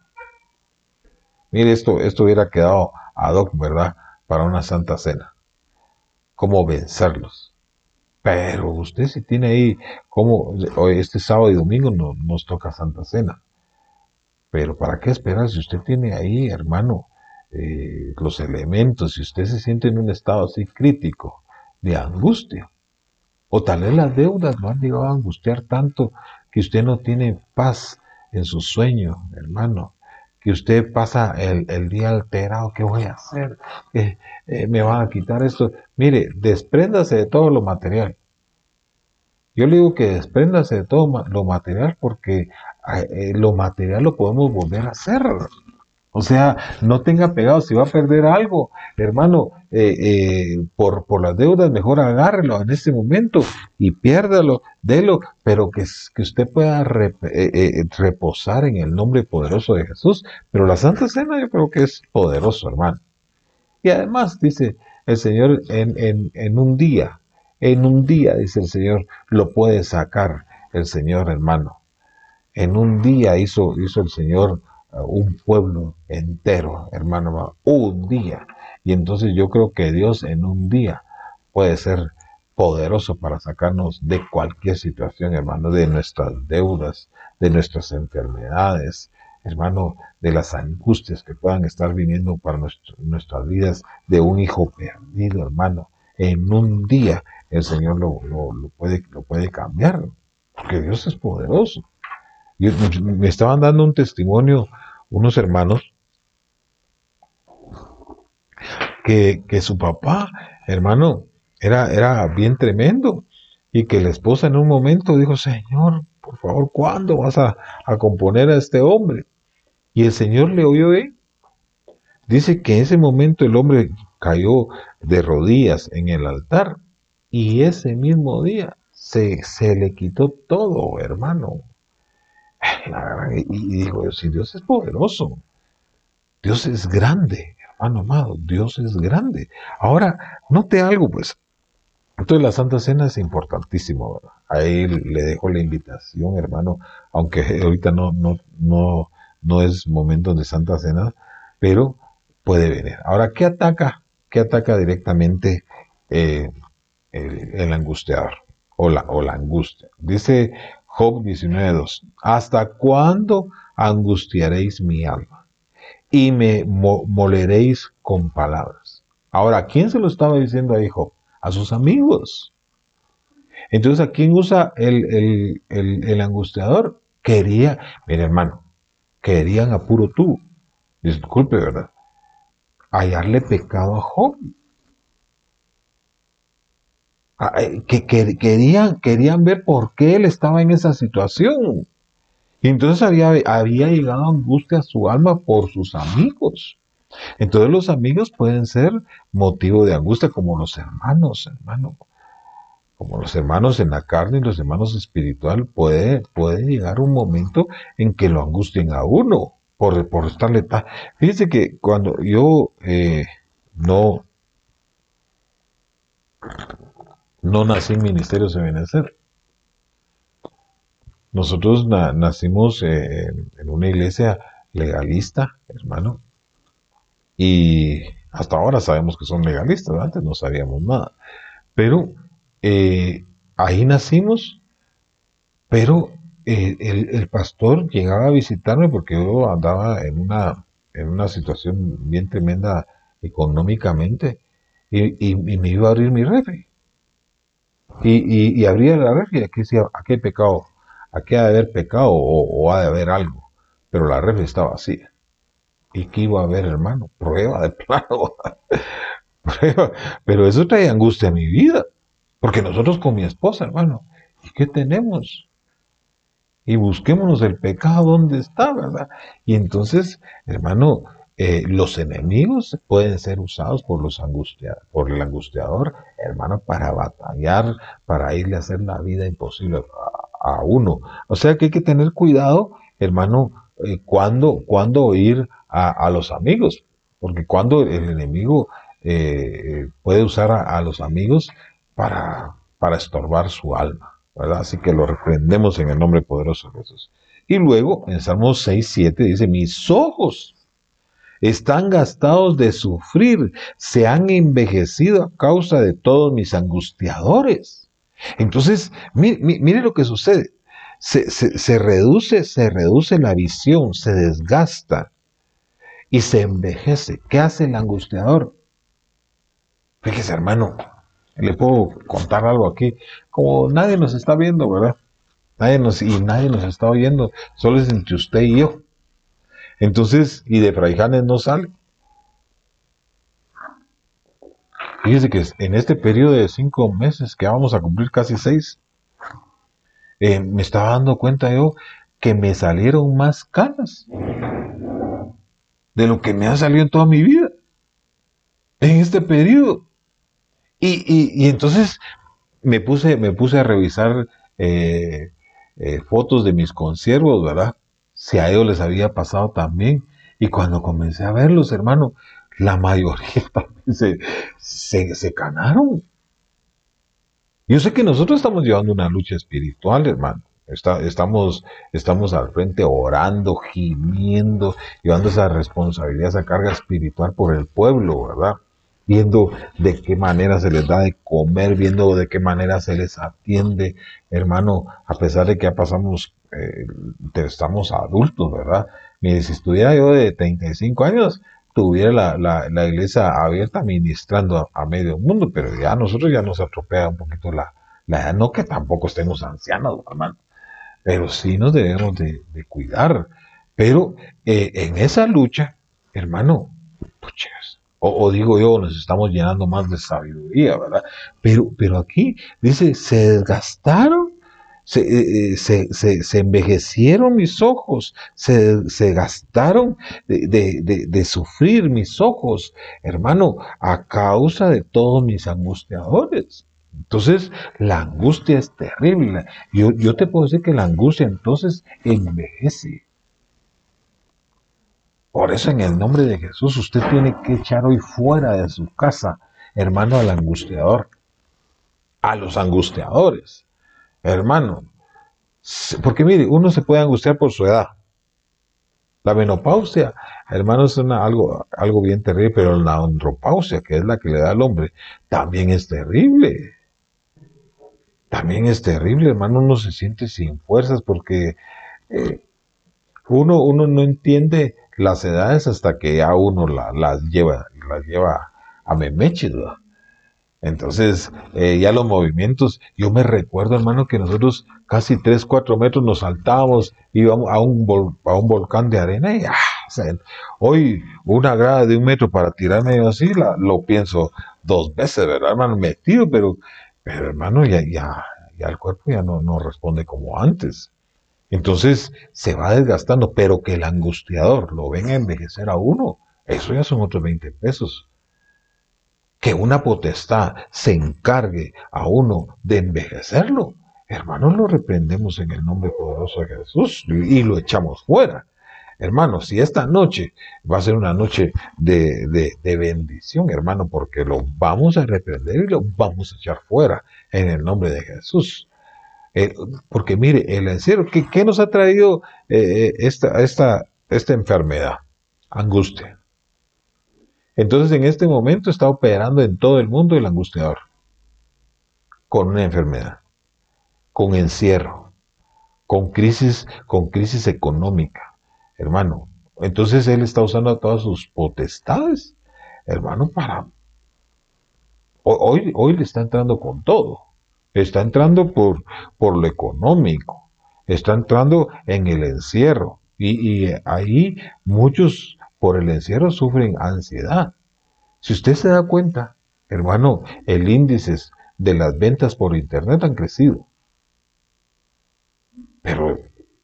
A: Mire, esto, esto hubiera quedado ad hoc, ¿verdad? Para una Santa Cena. ¿Cómo vencerlos? Pero usted si tiene ahí, como este sábado y domingo no, nos toca Santa Cena. Pero ¿para qué esperar si usted tiene ahí, hermano, eh, los elementos, si usted se siente en un estado así crítico, de angustia? O tal vez las deudas lo han llegado a angustiar tanto que usted no tiene paz en su sueño, hermano. Que usted pasa el, el día alterado, ¿qué voy a hacer? Eh, eh, ¿Me van a quitar esto? Mire, despréndase de todo lo material. Yo le digo que despréndase de todo lo material porque eh, lo material lo podemos volver a hacer. O sea, no tenga pegado, si va a perder algo, hermano, eh, eh, por, por las deudas, mejor agárrelo en este momento y piérdalo, délo, pero que, que usted pueda rep, eh, eh, reposar en el nombre poderoso de Jesús. Pero la Santa Cena yo creo que es poderoso, hermano. Y además, dice el Señor, en, en, en un día, en un día, dice el Señor, lo puede sacar el Señor, hermano. En un día hizo, hizo el Señor un pueblo entero, hermano, un día. Y entonces yo creo que Dios en un día puede ser poderoso para sacarnos de cualquier situación, hermano, de nuestras deudas, de nuestras enfermedades, hermano, de las angustias que puedan estar viniendo para nuestro, nuestras vidas, de un hijo perdido, hermano. En un día el Señor lo, lo, lo, puede, lo puede cambiar, porque Dios es poderoso. Yo, me estaban dando un testimonio unos hermanos que, que su papá, hermano, era, era bien tremendo y que la esposa en un momento dijo, Señor, por favor, ¿cuándo vas a, a componer a este hombre? Y el Señor le oyó, ¿eh? Dice que en ese momento el hombre cayó de rodillas en el altar y ese mismo día se, se le quitó todo, hermano. Y, y digo, si Dios es poderoso, Dios es grande, hermano amado, Dios es grande. Ahora, note algo, pues. Entonces la Santa Cena es importantísimo, ¿verdad? Ahí le dejo la invitación, hermano, aunque ahorita no, no, no, no es momento de Santa Cena, pero puede venir. Ahora, ¿qué ataca? ¿Qué ataca directamente eh, el, el angustiador o la, o la angustia? Dice Job diecinueve dos, ¿hasta cuándo angustiaréis mi alma? Y me mo moleréis con palabras. Ahora, ¿a quién se lo estaba diciendo ahí Job? A sus amigos. Entonces, ¿a quién usa el, el, el, el angustiador? Quería, mire hermano, querían a puro tú, disculpe, ¿verdad? Hallarle pecado a Job. Que, que, querían, querían ver por qué él estaba en esa situación. Y entonces había, había llegado angustia a su alma por sus amigos. Entonces los amigos pueden ser motivo de angustia como los hermanos, hermano. Como los hermanos en la carne y los hermanos espiritual, puede, puede llegar un momento en que lo angustien a uno por, por estarle tan... Fíjense que cuando yo eh, no, no nací en Ministerios de Benecer, nosotros na, nacimos eh, en una iglesia legalista, hermano, y hasta ahora sabemos que son legalistas, antes no sabíamos nada, pero eh, ahí nacimos, pero eh, el, el pastor llegaba a visitarme porque yo andaba en una, en una situación bien tremenda económicamente, y, y, y me iba a abrir mi refri. Y, y, y abría la refri y aquí decía, aquí hay pecado, aquí ha de haber pecado o, o ha de haber algo. Pero la refri estaba vacía. ¿Y qué iba a haber, hermano? Prueba de plano. Prueba. Pero eso trae angustia a mi vida. Porque nosotros con mi esposa, hermano, ¿y qué tenemos? Y busquémonos el pecado donde está, ¿verdad? Y entonces, hermano, eh, los enemigos pueden ser usados por los angustia, por el angustiador, hermano, para batallar, para irle a hacer la vida imposible a, a uno. O sea que hay que tener cuidado, hermano, eh, cuando, cuando ir a, a los amigos, porque cuando el enemigo eh, puede usar a, a los amigos para, para estorbar su alma. ¿Verdad? Así que lo reprendemos en el nombre poderoso de Jesús. Y luego, en Salmos seis, siete, dice, mis ojos están gastados de sufrir, se han envejecido a causa de todos mis angustiadores. Entonces, mire, mire lo que sucede. Se, se, se reduce, se reduce la visión, se desgasta y se envejece. ¿Qué hace el angustiador? Fíjese, hermano, le puedo contar algo aquí. Como nadie nos está viendo, ¿verdad? Nadie nos, y nadie nos está oyendo, solo es entre usted y yo. Entonces, y de Fraijanes no sale. Fíjese que en este periodo de cinco meses, que vamos a cumplir casi seis, eh, me estaba dando cuenta yo que me salieron más canas de lo que me ha salido en toda mi vida, en este periodo. Y, y, y entonces me puse, me puse a revisar eh, eh, fotos de mis consiervos, ¿verdad? Si a ellos les había pasado también. Y cuando comencé a verlos, hermano, la mayoría también se, se, se canaron. Yo sé que nosotros estamos llevando una lucha espiritual, hermano. Está, estamos, estamos al frente orando, gimiendo, llevando esa responsabilidad, esa carga espiritual por el pueblo, ¿verdad? Viendo de qué manera se les da de comer, viendo de qué manera se les atiende, hermano, a pesar de que ya pasamos, eh, estamos adultos, ¿verdad? Mire, si estuviera yo de treinta y cinco años, tuviera la, la, la iglesia abierta ministrando a, a medio mundo, pero ya nosotros ya nos atropella un poquito la, la edad, no que tampoco estemos ancianos, hermano, pero sí nos debemos de, de cuidar. Pero eh, en esa lucha, hermano, puchas, o, o digo yo, nos estamos llenando más de sabiduría, ¿verdad? Pero, pero aquí dice, se desgastaron, se, eh, se, se, se envejecieron mis ojos, se, se gastaron de, de, de, de sufrir mis ojos, hermano, a causa de todos mis angustiadores. Entonces, la angustia es terrible. Yo, yo te puedo decir que la angustia entonces envejece. Por eso, en el nombre de Jesús, usted tiene que echar hoy fuera de su casa, hermano, al angustiador, a los angustiadores, hermano. Porque mire, uno se puede angustiar por su edad. La menopausia, hermano, es una, algo, algo bien terrible, pero la andropausia, que es la que le da al hombre, también es terrible. También es terrible, hermano, uno se siente sin fuerzas porque eh, uno, uno no entiende las edades hasta que ya uno la, las lleva, las lleva a memeches, ¿no? Entonces, eh, ya los movimientos, yo me recuerdo, hermano, que nosotros casi tres, cuatro metros nos saltábamos, íbamos a un, vol, a un volcán de arena y, ah, o sea, hoy una grada de un metro para tirarme así, la, lo pienso dos veces, ¿verdad, hermano? Metido, pero, pero hermano, ya, ya, ya el cuerpo ya no, no responde como antes. Entonces se va desgastando, pero que el angustiador lo venga a envejecer a uno, eso ya son otros veinte pesos. Que una potestad se encargue a uno de envejecerlo, hermanos, lo reprendemos en el nombre poderoso de Jesús y lo echamos fuera. Hermano, si esta noche va a ser una noche de, de, de bendición, hermano, porque lo vamos a reprender y lo vamos a echar fuera en el nombre de Jesús. Eh, porque mire, el encierro, ¿qué, qué nos ha traído eh, esta, esta, esta enfermedad? Angustia. Entonces en este momento está operando en todo el mundo el angustiador, con una enfermedad, con encierro, con crisis, con crisis económica, hermano. Entonces él está usando todas sus potestades, hermano, para... Hoy, hoy le está entrando con todo. Está entrando por, por lo económico. Está entrando en el encierro. Y, y ahí muchos por el encierro sufren ansiedad. Si usted se da cuenta, hermano, el índice de las ventas por internet han crecido. Pero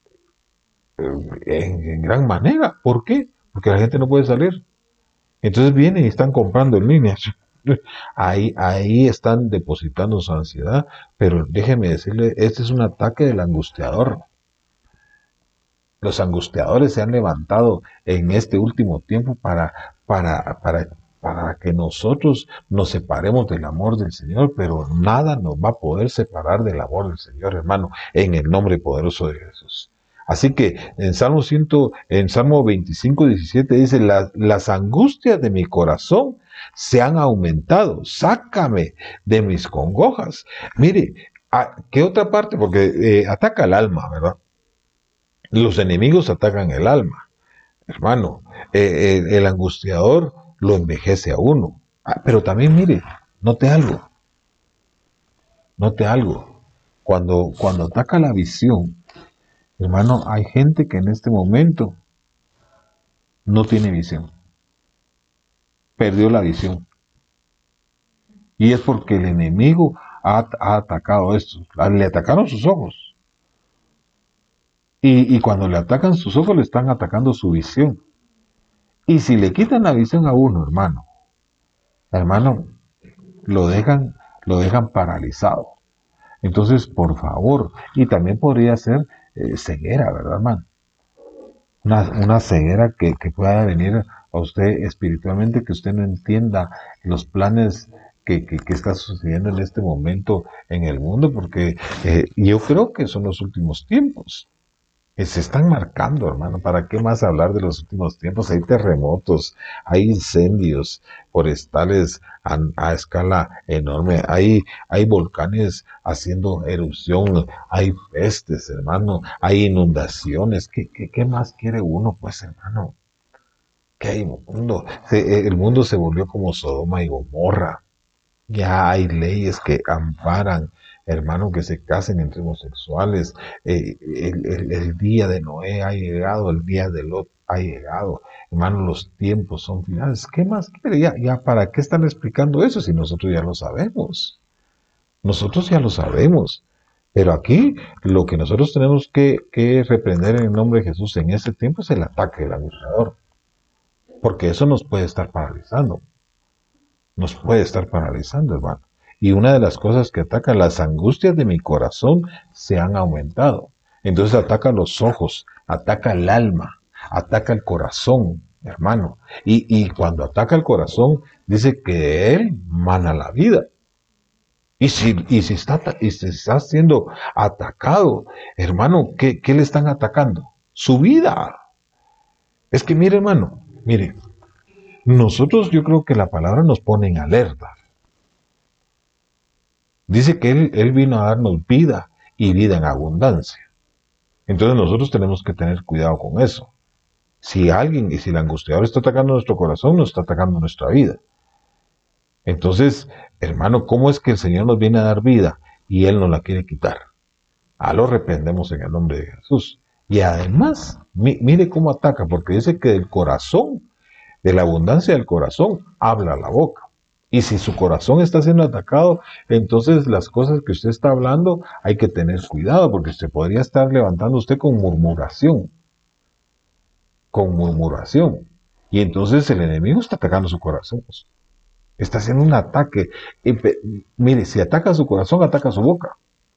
A: en, en gran manera. ¿Por qué? Porque la gente no puede salir. Entonces vienen y están comprando en línea. Ahí, ahí están depositando su ansiedad. Pero déjeme decirle, este es un ataque del angustiador. Los angustiadores se han levantado en este último tiempo para, para, para, para que nosotros nos separemos del amor del Señor, pero nada nos va a poder separar del amor del Señor, hermano, en el nombre poderoso de Jesús. Así que en Salmo cien, en Salmo veinticinco, diecisiete dice, las, las angustias de mi corazón se han aumentado, sácame de mis congojas. Mire, ¿qué otra parte? Porque eh, ataca el alma, ¿verdad? Los enemigos atacan el alma, hermano. Eh, el, el angustiador lo envejece a uno. Ah, pero también, mire, note algo. Note algo. Cuando, cuando ataca la visión, hermano, hay gente que en este momento no tiene visión. Perdió la visión. Y es porque el enemigo ha, ha atacado esto. Le atacaron sus ojos. Y, y cuando le atacan sus ojos, le están atacando su visión. Y si le quitan la visión a uno, hermano, hermano, lo dejan, lo dejan paralizado. Entonces, por favor, y también podría ser eh, ceguera, ¿verdad, hermano? Una, una ceguera que, que pueda venir a usted espiritualmente, que usted no entienda los planes que, que, que está sucediendo en este momento en el mundo, porque eh, yo creo que son los últimos tiempos. Se están marcando, hermano. ¿Para qué más hablar de los últimos tiempos? Hay terremotos, hay incendios forestales a, a escala enorme, hay, hay volcanes haciendo erupción, hay pestes, hermano, hay inundaciones. ¿Qué, qué, qué más quiere uno, pues, hermano? ¿Qué hay mundo? Se, el mundo se volvió como Sodoma y Gomorra. Ya hay leyes que amparan, hermano, que se casen entre homosexuales. Eh, el, el, el día de Noé ha llegado, el día de Lot ha llegado. Hermano, los tiempos son finales. ¿Qué más quiere? Ya, ya, ¿para qué están explicando eso si nosotros ya lo sabemos? Nosotros ya lo sabemos. Pero aquí lo que nosotros tenemos que, que reprender en el nombre de Jesús en este tiempo es el ataque del abusador. Porque eso nos puede estar paralizando. Nos puede estar paralizando, hermano. Y una de las cosas que ataca, las angustias de mi corazón se han aumentado. Entonces ataca los ojos, ataca el alma, ataca el corazón, hermano. Y, y cuando ataca el corazón, dice que de él mana la vida. Y si, y si, está, y si está siendo atacado, hermano, ¿qué, qué le están atacando? Su vida. Es que mire, hermano, mire, nosotros yo creo que la palabra nos pone en alerta. Dice que él, él vino a darnos vida y vida en abundancia. Entonces nosotros tenemos que tener cuidado con eso. Si alguien, y si el angustiador está atacando nuestro corazón, nos está atacando nuestra vida. Entonces, hermano, ¿cómo es que el Señor nos viene a dar vida y Él nos la quiere quitar? A lo reprendemos en el nombre de Jesús. Y además, mi, mire cómo ataca, porque dice que del corazón, de la abundancia del corazón, habla la boca. Y si su corazón está siendo atacado, entonces las cosas que usted está hablando hay que tener cuidado, porque usted podría estar levantando usted con murmuración, con murmuración. Y entonces el enemigo está atacando su corazón. Está haciendo un ataque. Y, mire, si ataca su corazón, ataca su boca.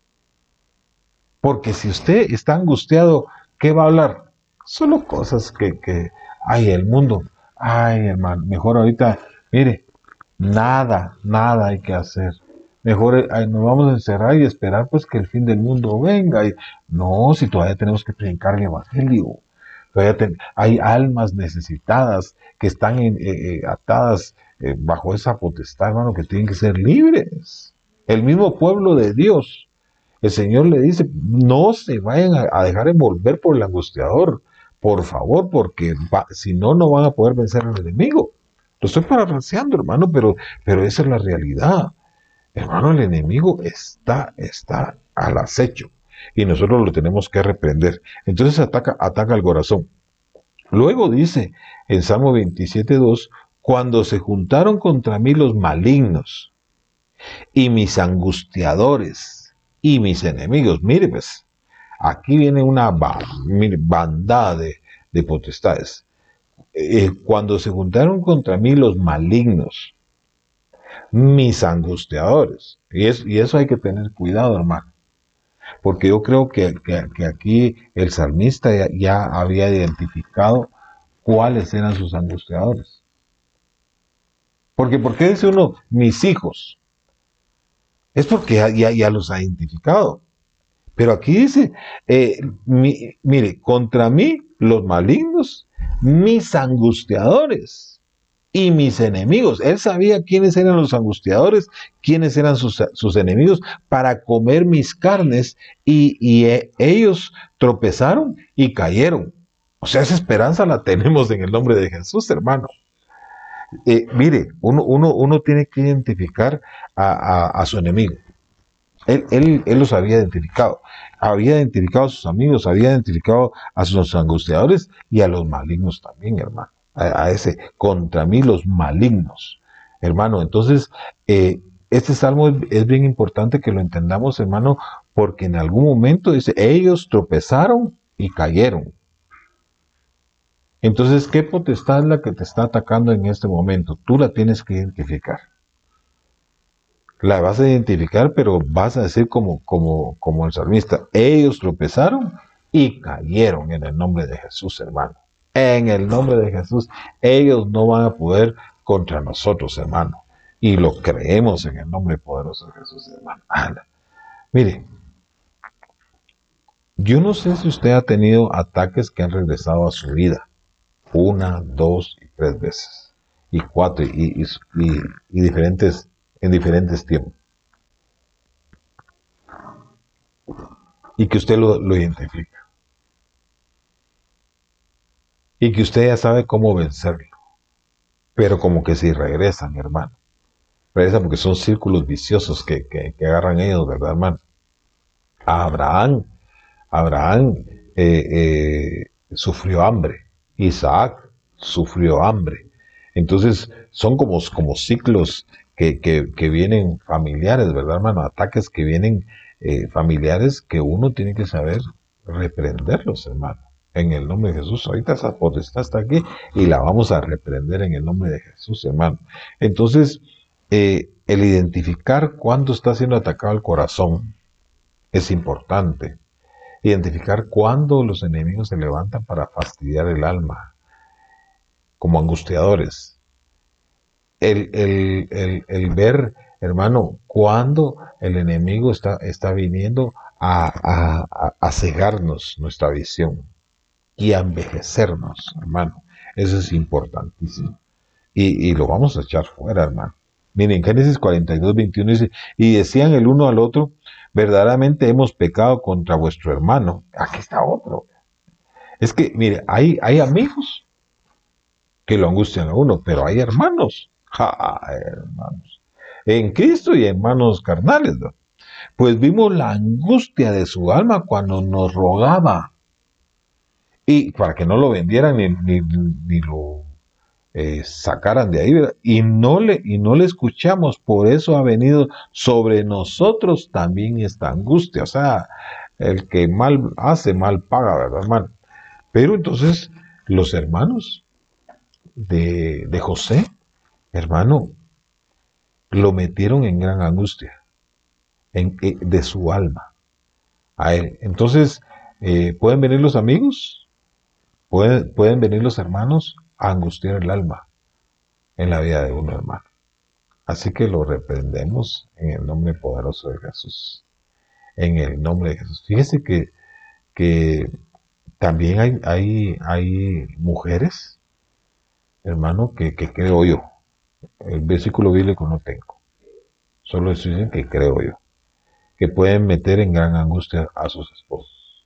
A: Porque si usted está angustiado, ¿qué va a hablar? Solo cosas que, que ay, el mundo. Ay, hermano, mejor ahorita, mire, nada, nada hay que hacer. Mejor eh, nos vamos a encerrar y esperar pues que el fin del mundo venga. Y, no, si todavía tenemos que predicar el evangelio. Todavía ten, hay almas necesitadas que están en, eh, eh, atadas eh, bajo esa potestad, hermano, que tienen que ser libres. El mismo pueblo de Dios. El Señor le dice, no se vayan a, a dejar envolver por el angustiador, por favor, porque va, si no, no van a poder vencer al enemigo. Lo estoy parafraseando, hermano, pero, pero esa es la realidad. Hermano, el enemigo está, está al acecho y nosotros lo tenemos que reprender. Entonces ataca, ataca al corazón. Luego dice en Salmo veintisiete dos, cuando se juntaron contra mí los malignos y mis angustiadores y mis enemigos. Mire, pues, aquí viene una bandada de, de potestades. Eh, cuando se juntaron contra mí los malignos, mis angustiadores. Y, es, y eso hay que tener cuidado, hermano. Porque yo creo que, que, que aquí el salmista ya, ya había identificado cuáles eran sus angustiadores. Porque, ¿por qué dice uno, mis hijos? Es porque ya, ya, ya los ha identificado. Pero aquí dice, eh, mi, mire, contra mí los malignos, mis angustiadores y mis enemigos. Él sabía quiénes eran los angustiadores, quiénes eran sus, sus enemigos, para comer mis carnes, y, y eh, ellos tropezaron y cayeron. O sea, esa esperanza la tenemos en el nombre de Jesús, hermano. Eh, mire, uno, uno, uno tiene que identificar a, a, a su enemigo. Él, él, él los había identificado. Había identificado a sus amigos, había identificado a sus angustiadores y a los malignos también, hermano. A, a ese, contra mí los malignos, hermano. Entonces, eh, este salmo es, es bien importante que lo entendamos, hermano, porque en algún momento dice, ellos tropezaron y cayeron. Entonces, ¿qué potestad es la que te está atacando en este momento? Tú la tienes que identificar. La vas a identificar, pero vas a decir como, como, como el salmista, ellos tropezaron y cayeron en el nombre de Jesús, hermano. En el nombre de Jesús, ellos no van a poder contra nosotros, hermano. Y lo creemos en el nombre poderoso de Jesús, hermano. Ala. Mire, yo no sé si usted ha tenido ataques que han regresado a su vida. Una, dos y tres veces. Y cuatro, y, y, y, y diferentes en diferentes tiempos. Y que usted lo, lo identifica. Y que usted ya sabe cómo vencerlo. Pero como que si regresan, hermano. Regresan porque son círculos viciosos que, que, que agarran ellos, ¿verdad, hermano? A Abraham, Abraham eh, eh, sufrió hambre. Isaac sufrió hambre. Entonces son como, como ciclos que, que, que vienen familiares, ¿verdad, hermano? Ataques que vienen eh, familiares que uno tiene que saber reprenderlos, hermano. En el nombre de Jesús. Ahorita esa potestad está aquí y la vamos a reprender en el nombre de Jesús, hermano. Entonces, eh, el identificar cuándo está siendo atacado el corazón es importante. Identificar cuándo los enemigos se levantan para fastidiar el alma, como angustiadores. El, el, el, el ver, hermano, cuándo el enemigo está, está viniendo a, a, a cegarnos nuestra visión y a envejecernos, hermano. Eso es importantísimo. Y, y lo vamos a echar fuera, hermano. Miren, Génesis cuarenta y dos, veintiuno dice, y decían el uno al otro, verdaderamente hemos pecado contra vuestro hermano. Aquí está otro. Es que, mire, hay, hay amigos que lo angustian a uno, pero hay hermanos. ¡Ja, hermanos! En Cristo y hermanos carnales, ¿no? Pues vimos la angustia de su alma cuando nos rogaba. Y para que no lo vendieran ni, ni, ni lo eh, sacaran de ahí, ¿verdad? Y no le, y no le escuchamos, por eso ha venido sobre nosotros también esta angustia. O sea, el que mal hace, mal paga, ¿verdad, hermano? Pero entonces los hermanos de, de José, hermano, lo metieron en gran angustia en, eh, de su alma a él. Entonces, eh, pueden venir los amigos, pueden, pueden venir los hermanos a angustiar el alma en la vida de uno, hermano. Así que lo reprendemos en el nombre poderoso de Jesús. En el nombre de Jesús. Fíjese que, que también hay, hay, hay mujeres, hermano, que, que creo yo. El versículo bíblico no tengo. Solo dicen que creo yo. Que pueden meter en gran angustia a sus esposos.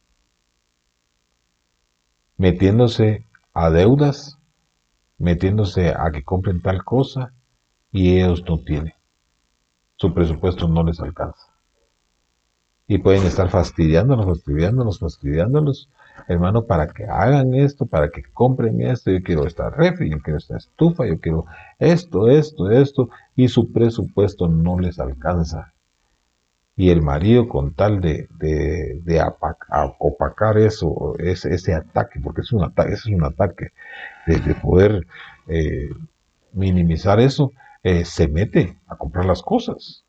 A: Metiéndose a deudas, metiéndose a que compren tal cosa y ellos no tienen. Su presupuesto no les alcanza. Y pueden estar fastidiándonos, fastidiándonos, fastidiándonos, hermano, para que hagan esto, para que compren esto. Yo quiero esta refri, yo quiero esta estufa, yo quiero esto, esto, esto, y su presupuesto no les alcanza. Y el marido, con tal de, de, de apac, opacar eso, ese, ese ataque, porque es un ataque, ese es un ataque, de, de poder eh, minimizar eso, eh, se mete a comprar las cosas.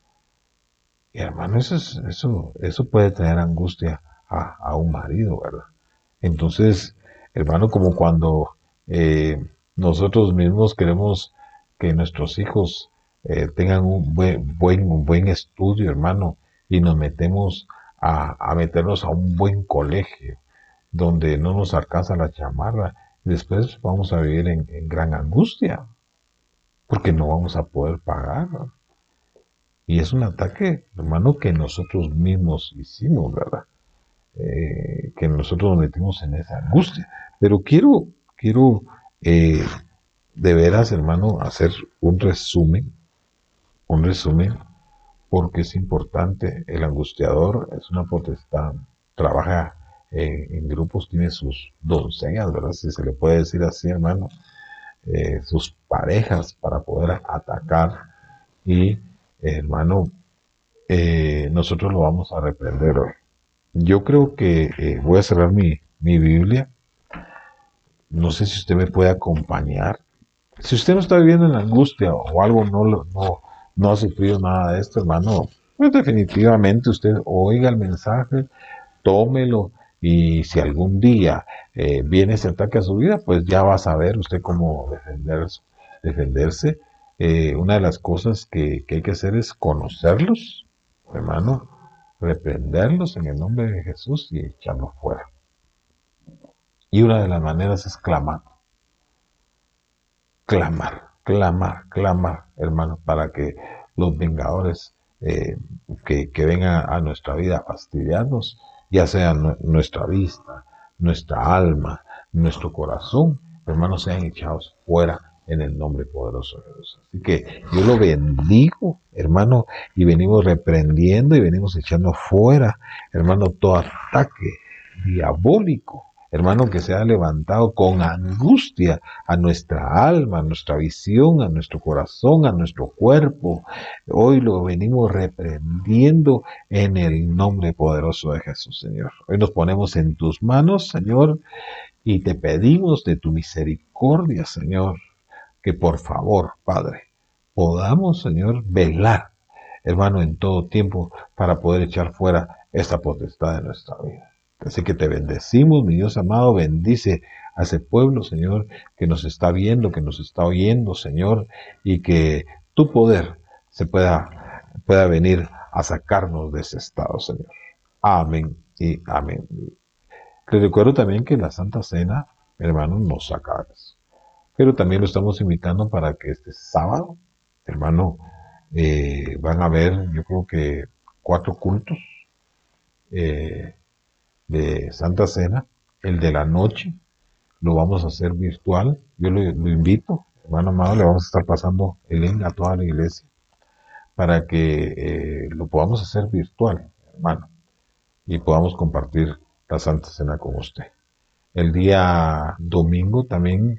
A: Y hermano, eso, es, eso, eso puede traer angustia a, a, un marido, ¿verdad? Entonces, hermano, como cuando eh, nosotros mismos queremos que nuestros hijos eh, tengan un buen, buen, un buen estudio, hermano, y nos metemos a, a meternos a un buen colegio, donde no nos alcanza la chamarra, y después vamos a vivir en, en gran angustia, porque no vamos a poder pagar, ¿no? Y es un ataque, hermano, que nosotros mismos hicimos, ¿verdad? Eh, que nosotros nos metimos en esa angustia. Pero quiero, quiero eh, de veras, hermano, hacer un resumen, un resumen, porque es importante. El angustiador es una potestad, trabaja eh, en grupos, tiene sus doncellas, ¿verdad? Si se le puede decir así, hermano, eh, sus parejas para poder atacar y, eh, hermano, eh, nosotros lo vamos a reprender hoy. Yo creo que eh, voy a cerrar mi, mi Biblia. No sé si usted me puede acompañar. Si usted no está viviendo en angustia o algo, no, no, no ha sufrido nada de esto, hermano, pues definitivamente usted oiga el mensaje, tómelo, y si algún día eh, viene ese ataque a su vida, pues ya va a saber usted cómo defenderse. defenderse. Eh, una de las cosas que, que hay que hacer es conocerlos, hermano, reprenderlos en el nombre de Jesús y echarlos fuera. Y una de las maneras es clamar, clamar, clamar, clamar, hermano, para que los vengadores eh, que, que vengan a nuestra vida a fastidiarnos, ya sea nuestra vista, nuestra alma, nuestro corazón, hermanos, sean echados fuera en el nombre poderoso de Dios. Así que yo lo bendigo, hermano, y venimos reprendiendo y venimos echando fuera, hermano, todo ataque diabólico, hermano, que se ha levantado con angustia a nuestra alma, a nuestra visión, a nuestro corazón, a nuestro cuerpo. Hoy lo venimos reprendiendo en el nombre poderoso de Jesús, Señor. Hoy nos ponemos en tus manos, Señor, y te pedimos de tu misericordia, Señor, que por favor, Padre, podamos, Señor, velar, hermano, en todo tiempo para poder echar fuera esta potestad de nuestra vida. Así que te bendecimos, mi Dios amado, bendice a ese pueblo, Señor, que nos está viendo, que nos está oyendo, Señor, y que tu poder se pueda, pueda venir a sacarnos de ese estado, Señor. Amén y amén. Les recuerdo también que la Santa Cena, hermano, nos saca eso. Pero también lo estamos invitando para que este sábado, hermano, eh, van a haber, yo creo que cuatro cultos eh, de Santa Cena. El de la noche lo vamos a hacer virtual. Yo lo, lo invito, hermano amado, le vamos a estar pasando el link a toda la iglesia para que eh, lo podamos hacer virtual, hermano, y podamos compartir la Santa Cena con usted. El día domingo también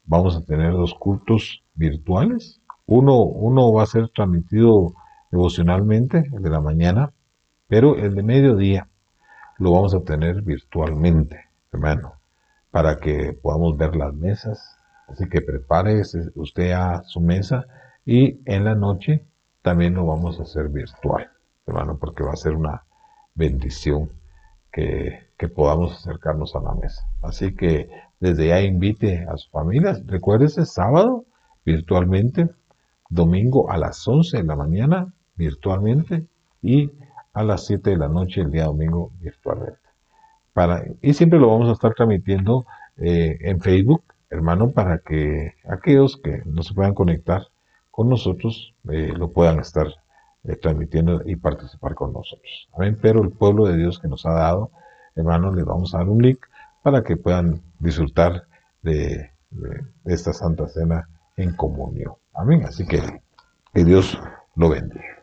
A: vamos a tener dos cultos virtuales. Uno, uno va a ser transmitido devocionalmente, el de la mañana, pero el de mediodía lo vamos a tener virtualmente, hermano, para que podamos ver las mesas. Así que prepare usted a su mesa y en la noche también lo vamos a hacer virtual, hermano, porque va a ser una bendición que, que podamos acercarnos a la mesa. Así que desde ya invite a su familia. Recuérdese, sábado virtualmente, domingo a las once de la mañana virtualmente y a las siete de la noche el día domingo virtualmente. Para, y siempre lo vamos a estar transmitiendo eh, en Facebook, hermano, para que aquellos que no se puedan conectar con nosotros eh, lo puedan estar eh, transmitiendo y participar con nosotros. Amén. Pero el pueblo de Dios que nos ha dado, hermano, les vamos a dar un link para que puedan disfrutar de, de, de esta Santa Cena en comunión. Amén. Así que que Dios lo bendiga.